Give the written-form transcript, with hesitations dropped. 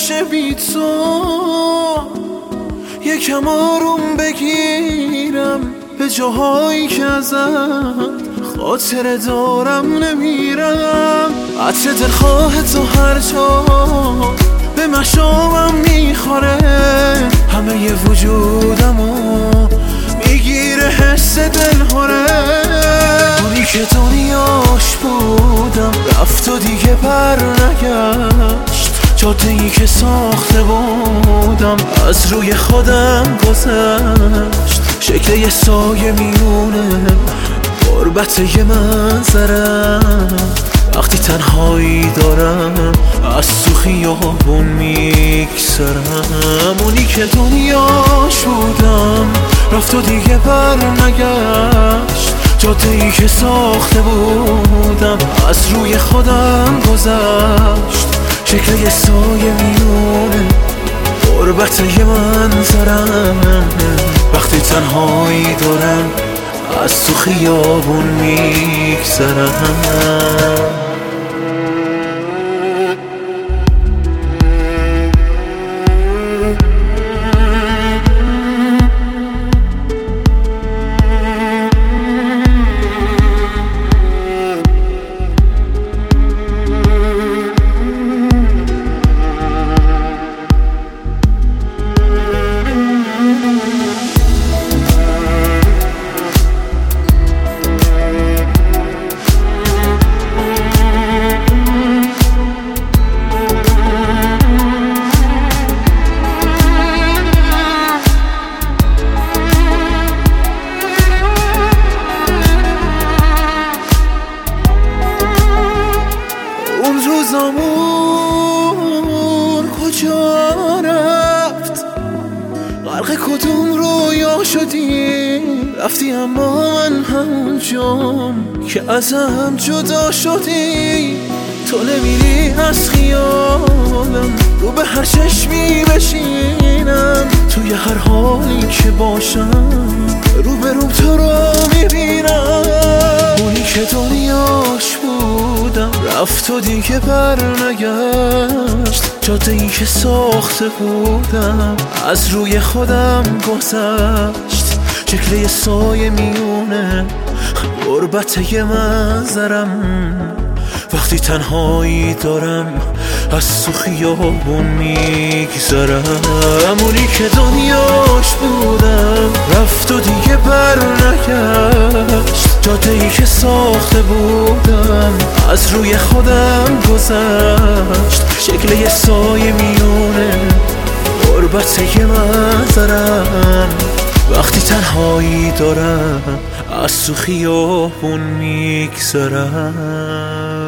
نمیشه بی تو. یکم آروم بگیرم به جاهایی که ازت خاطره دارم نمیرم. عطر دلخواه تو هر جا به مشامم میخوره، همه ی وجودمو میگیره حس دلهوره. اونی که دنیاش بودم رفت و دیگه بر نگشت، جاده‌ای که ساخته بودم از روی خودم گذشت. شکل یه سایه میونه غربت یه منظرم، وقتی تنهایی دارم از تو خیابون میگذرم. اونی که دنیاش بودم رفت و دیگه بر نگشت، جاده‌ای که ساخته بودم از روی خودم گذشت. شکل یه سایه میونه غربت یه منظرم، وقتی تنهایی دارم از تو خیابون میگذرم. روزامون کجا رفت؟ غرق کدوم رویا شدی؟ رفتی اما من همونجام که ازم جدا شدی. تو نمیری از خیالم، رو به هر چشمی بشینم، توی هر حالی که باشم روبروم تو رو میبینم. اونی که دنیاش بودم رفت و دیگه بر نگشت، جاده‌ای که ساخته بودم از روی خودم گذشت. شکل یه سایه میونه غربت یه منظرم، وقتی تنهایی دارم از تو خیابون میگذرم. اونی که دنیاش بودم رفت و دیگه بر نگشت، جاده‌ای که ساخته بودم از روی خودم گذشت. شکل یه سایه میونه غربت یه منظرم، وقتی تنهایی دارم از تو خیابون میگذرم.